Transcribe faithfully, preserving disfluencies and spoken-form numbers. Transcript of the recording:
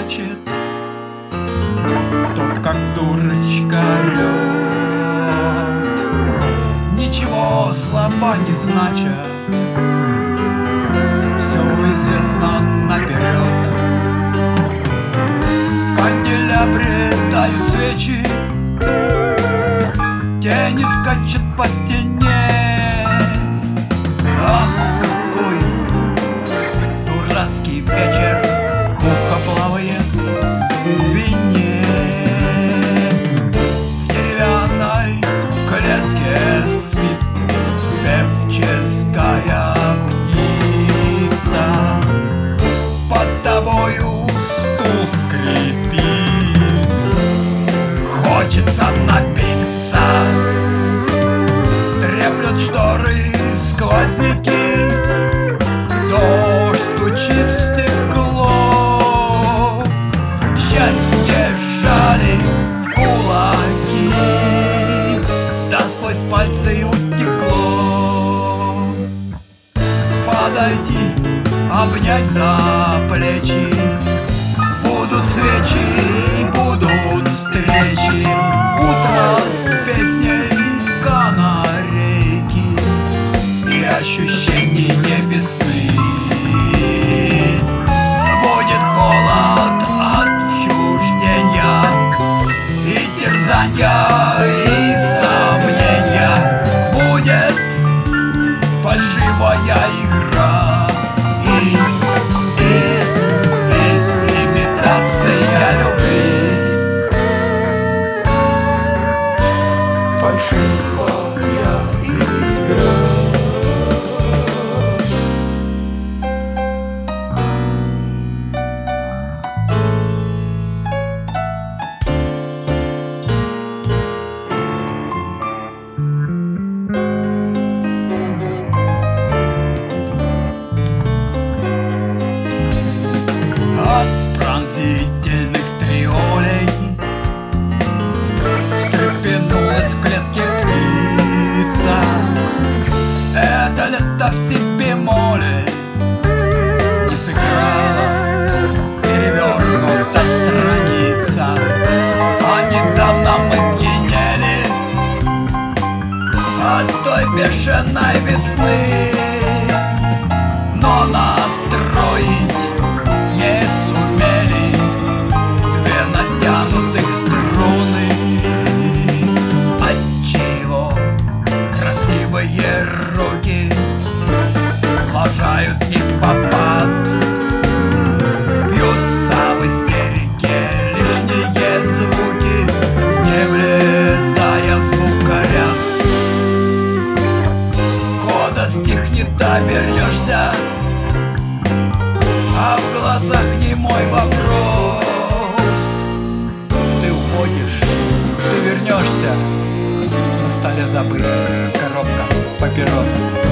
плачет, то как дурочка орет. Ничего слова не значат, все известно наперед. В канделябре тают свечи, тени скачет по стене. Ах, какой дурацкий вечер, муха плавает в вине. В деревянной клетке спит певческая птица. Под тобою стул скрипит, хочется напиться. Треплет шторы сквозняки, дождь стучит в стекло. Счастье сжали в кулаки, да сквозь пальцы утекло. Подойди, обнять за плечи, будут свечи, будут встречи. Утро с песней канарейки и ощущение весны. Будет холод отчуждения и терзанья, и сомнения. Будет фальшивая игра и, и, и имитация любви. Фальшивая игра. От пронзительных триолей встрепенулась в клетке птица. Это лето в си бемоле не сыграла перевернута страница. А недавно мы пьянели от той бешеной весны, но настроить не сумели две натянутых струны. Отчего красивые руки лажают не в попад, бьются в истерике лишние звуки, не влезая в звукоряд. Кода стихнет, обернешься, а в глазах не мой вопрос. Ты уходишь, ты вернешься, на столе забыта коробка папирос.